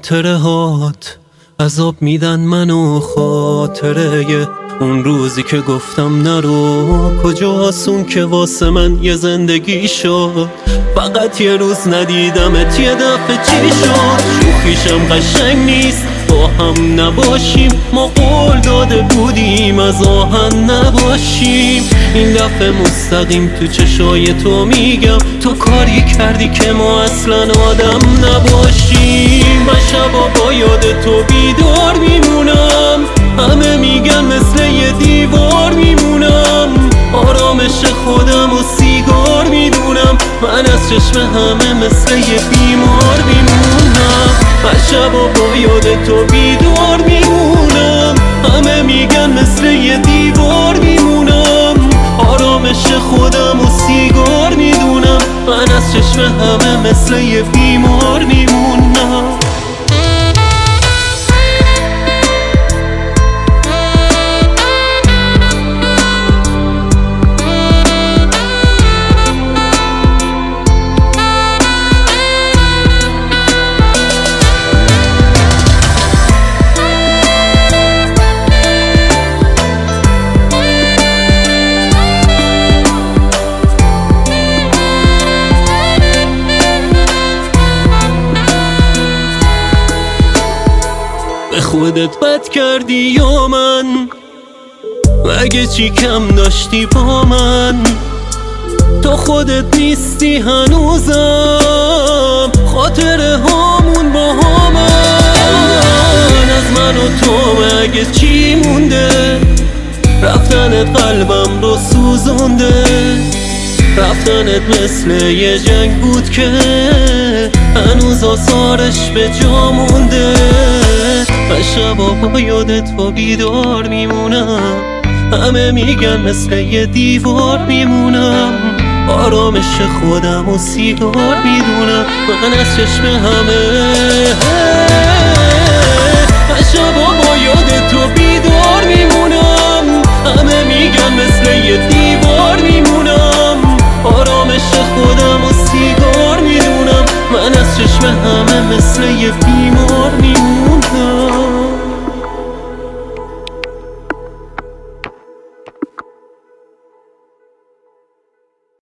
خاطره هات عذاب میدن منو، خاطره اون روزی که گفتم نرو کجاست اون که واسه من یه زندگی شد. فقط یه روز ندیدمت یه دفعه چی شد؟ شوخیشم قشنگ نیست با هم نباشیم، ما قول داده بودیم از آهن نباشیم. این دفعه مستقیم تو چشای تو میگم تو کاری کردی که ما اصلا آدم نباشیم. من شبا با یاد تو بیدار میمونم، همه میگن مثل یه دیوار میمونم. آرامش خودم و سیگار میدونم، من از چشم همه مثل یه بیمار میمونم. من شبا با یاد تو بیدار میمونم، همه میگن مثل یه دیوار میمونم. آرامش خودم و سیگار میدونم، من از چشم همه مثل یه بیمار میمونم. به خودت بد کردی یا من؟ مگه چی کم داشتی با من؟ تو خودت نیستی هنوزم، خاطره هامون با همن. از من و تو مگه چی مونده؟ رفتنت قلبم رو سوزونده، رفتنت مثل یه جنگ بود که هنوز آثارش به جا مونده. من شبا با یادت با بیدار میمونم، همه میگن مثل یه دیوار میمونم. آرامش خودم و سیگار میدونم، من از چشم همه. من شبا با یادت تو بیدار میمونم، همه میگن مثل یه دیوار میمونم. آرامش خودم و سیگار میدونم، من از چشم همه مثل یه بیمار میمونم.